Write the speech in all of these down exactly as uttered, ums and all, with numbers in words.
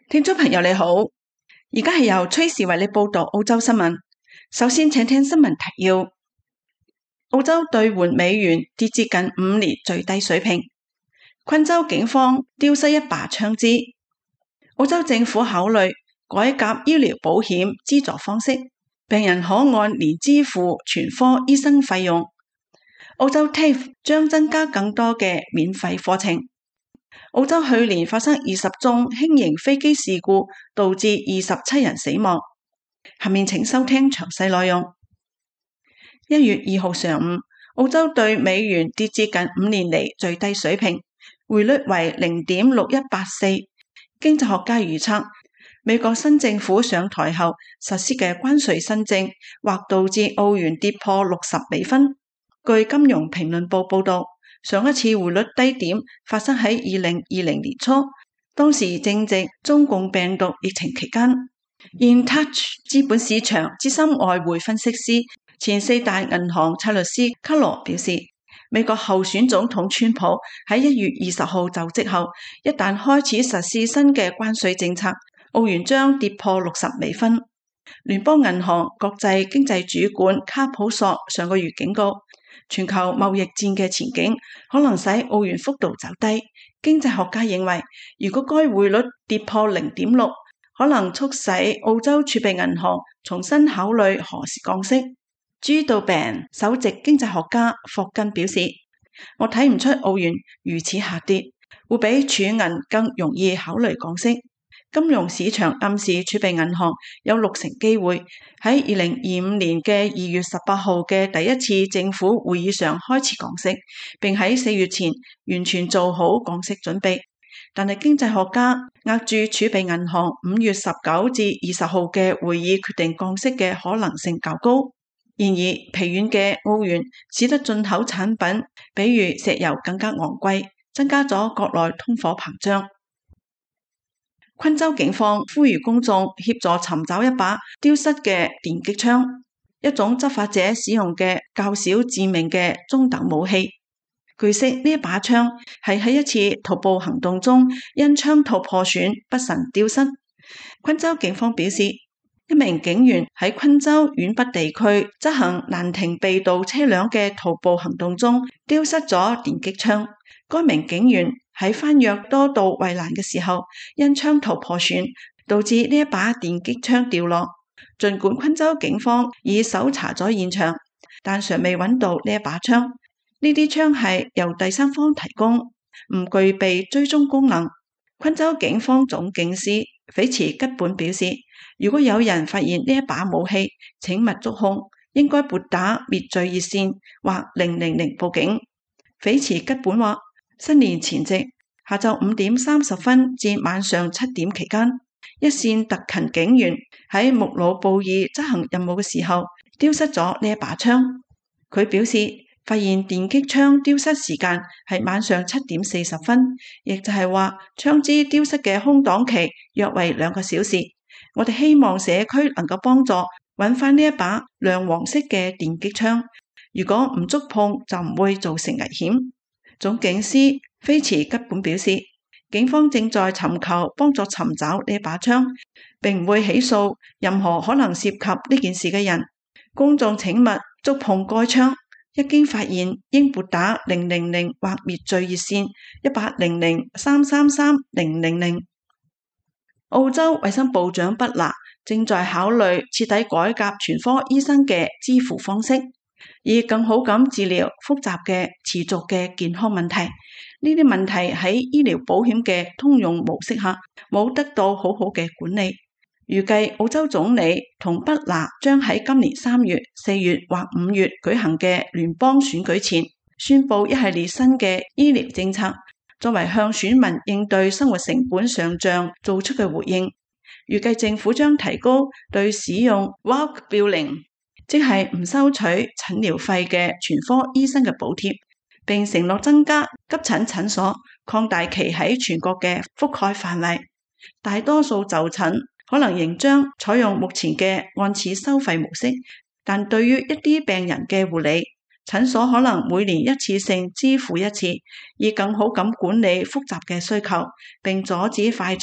聽眾朋友你好，而家係由崔氏為你報道澳洲新聞。首先請聽新聞提要：澳洲兌換美元跌至近五年最低水平。昆州警方丟失一把槍支。澳洲政府考慮改革醫療保險資助方式，病人可按年支付全科醫生費用。澳洲 T A F E 將增加更多嘅免費課程。澳洲去年發生二十宗輕型飛機事故，導致二十七人死亡。下面請收聽詳細內容。一月二號上午，澳洲兌美元跌至近五年嚟最低水平，匯率為零點六一八四。經濟學家預測，美國新政府上台後實施嘅關稅新政，或導致澳元跌破六十美分。據金融評論報報道，上一次匯率低點發生喺二零二零年初，當時正值中共病毒疫情期間。InTouch 資本市場資深外匯分析師、前四大銀行策略師卡羅表示，美國候選總統川普喺一月二十號就職後，一旦開始實施新嘅關稅政策，澳元將跌破六十美分。聯邦銀行國際經濟主管卡普索上個月警告，全球貿易戰嘅前景可能使澳元幅度走低。經濟學家認為，如果該匯率跌破零點六，可能促使澳洲儲備銀行重新考慮何時降息。朱道病首席經濟學家霍根表示，我睇唔出澳元如此下跌會比儲銀更容易考慮降息。金融市場暗示儲備銀行有六成機會喺二零二五年嘅二月十八號嘅第一次政府會議上開始降息，並喺四月前完全做好降息準備。但係經濟學家押注儲備銀行五月十九至二十號嘅會議決定降息嘅可能性較高。然而疲軟嘅澳元使得進口產品，比如石油更加昂貴，增加咗國內通貨膨脹。昆州警方呼籲公眾協助尋找一把丟失嘅電擊槍，一種執法者使用嘅較少致命嘅中等武器。據悉，呢一把槍係喺一次徒步行動中因槍套破損不慎丟失。昆州警方表示，一名警員喺昆州縣北地區執行難停被盜車輛嘅徒步行動中丟失咗電擊槍。該名警員喺翻越多道圍欄嘅時候，因槍套破損，導致呢一把電擊槍掉落。儘管昆州警方已搜查咗現場，但尚未揾到呢一把槍。呢啲槍係由第三方提供，唔具備追蹤功能。昆州警方總警司斐茨吉本表示，如果有人發現呢一把武器，請勿觸控，應該撥打滅罪熱線或零零零報警。斐茨吉本話，新年前夕下晝五點三十分至晚上七點期間，一線特勤警員喺穆魯布爾執行任務嘅時候丟失咗呢一把槍。佢表示，發現電擊槍丟失時間係晚上七點四十分，亦就係話槍支丟失嘅空檔期約為兩個小時。我哋希望社區能夠幫助揾翻呢一把亮黃色嘅電擊槍，如果唔觸碰就唔會造成危險。總警司斐茨吉本表示，警方正在尋求幫助尋找呢把槍，並唔會起訴任何可能涉及呢件事嘅人。公眾請勿觸碰該槍，一經發現應撥打零零零或滅罪熱線一八零零三三三零零零。澳洲衛生部長畢拿正在考慮徹底改革全科醫生嘅支付方式，以更好咁治療複雜嘅持續嘅健康問題。呢啲問題喺醫療保險嘅通用模式下冇得到好好嘅管理。預計澳洲總理同畢拿將喺今年三月、四月或五月舉行嘅聯邦選舉前宣布一系列新嘅醫療政策，作為向選民應對生活成本上漲做出嘅回應。預計政府將提高對使用 Bulk Billing， 即係唔收取診療費嘅全科醫生嘅補貼，並承諾增加急診診所，擴大其喺全國嘅覆蓋範圍。大多數就診可能仍將採用目前嘅按次收費模式，但對於一啲病人嘅護理，診所可能每年一次性支付一次，以更好咁管理複雜嘅需求，並阻止快速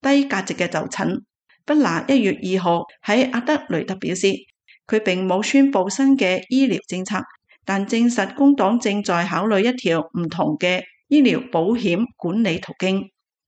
低價值嘅就診。畢拿一月二號喺阿德雷德表示，佢並冇宣布新嘅醫療政策，但證實工黨正在考慮一條唔同嘅醫療保險管理途徑。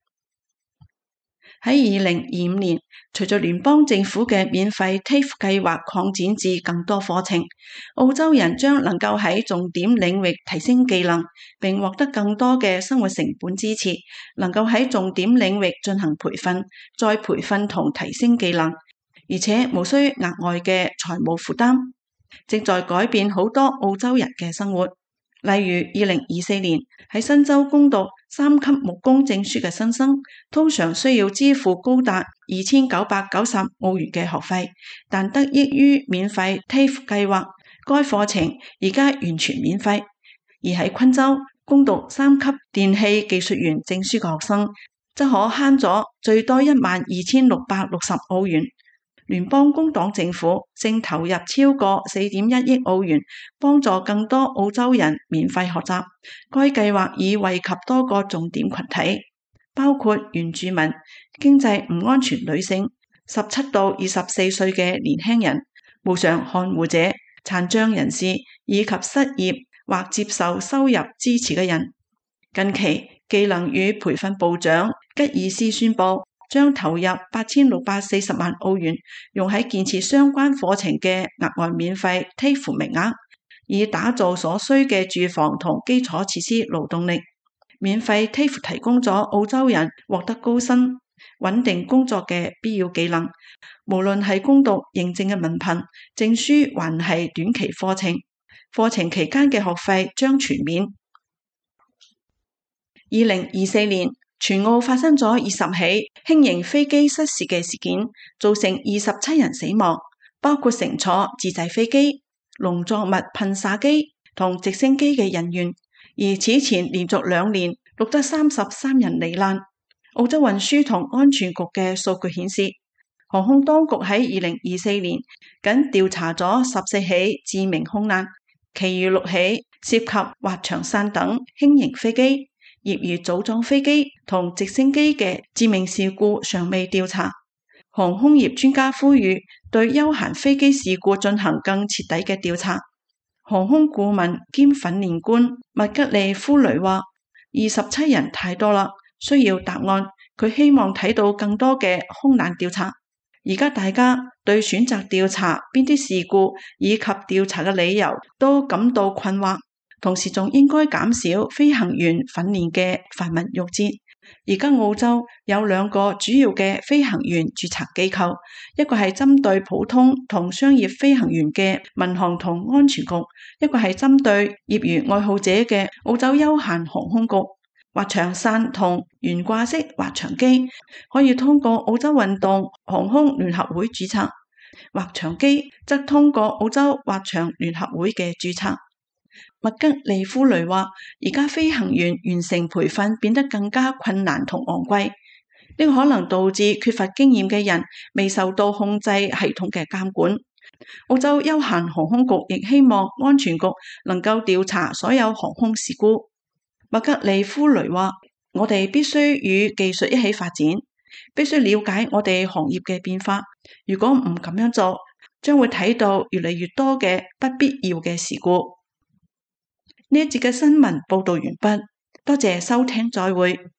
喺二零二五年，隨着聯邦政府嘅免費 T A F E 計劃擴展至更多課程，澳洲人將能夠喺重點領域提升技能，並獲得更多嘅生活成本支持，能夠喺重點領域進行培訓、再培訓同提升技能，而且無需額外嘅財務負擔，正在改變好多澳洲人嘅生活。例如二零二四年喺新州攻讀三級木工證書嘅新生，通常需要支付高達二千九百九十澳元嘅學費，但得益於免費 T A F E 計劃，該課程而家完全免費。而喺昆州攻讀三級電氣技術員證書嘅學生，則可慳咗最多一萬二千六百六十澳元。聯邦工黨政府正投入超過四點一億澳元，幫助更多澳洲人免費學習。該計劃已惠及多個重點群體，包括原住民、經濟唔安全女性、十七到二十四歲嘅年輕人、無償看護者、殘障人士以及失業或接受收入支持嘅人。近期，技能與培訓部長吉爾斯宣布，將投入八千六百四十萬澳元，用喺建設相關課程嘅額外免費 T A F E 名額，以打造所需嘅住房同基礎設施勞動力。免費 T A F E 提供咗澳洲人獲得高薪、穩定工作嘅必要技能，無論係攻讀認證嘅文憑、證書，還係短期課程。課程期間嘅學費將全免。二零二四年，全澳發生咗二十起輕型飛機失事嘅事件，造成二十七人死亡，包括乘坐自製飛機、農作物噴灑機同直升機嘅人員。而此前連續兩年錄得三十三人罹難。澳洲運輸同安全局嘅數據顯示，航空當局喺二零二四年僅調查咗十四起致命空難，其餘六起涉及滑翔傘等輕型飛機。業餘組裝飛機同直升機嘅致命事故尚未調查。航空業專家呼籲對休閒飛機事故進行更徹底嘅調查。航空顧問兼訓練官麥吉利夫雷話：二十七人太多啦，需要答案。佢希望睇到更多嘅空難調查。而家大家對選擇調查邊啲事故以及調查嘅理由都感到困惑。同時仲應該減少飛行員訓練嘅繁文縟節。而家澳洲有兩個主要嘅飛行員註冊機構，一個係針對普通同商業飛行員嘅民航同安全局，一個係針對業餘愛好者嘅澳洲休閒航空局。滑翔傘同懸掛式滑翔機可以通過澳洲運動航空聯合會註冊，滑翔機則通過澳洲滑翔聯合會嘅註冊。麥吉利夫雷話：而家飛行員完成培訓變得更加困難同昂貴，呢個可能導致缺乏經驗嘅人未受到控制系統嘅監管。澳洲休閒航空局亦希望安全局能夠調查所有航空事故。麥吉利夫雷話：我哋必須與技術一起發展，必須了解我哋行業嘅變化。如果唔咁樣做，將會睇到越嚟越多嘅不必要嘅事故。呢一節嘅新聞報道完畢，多謝收聽，再會。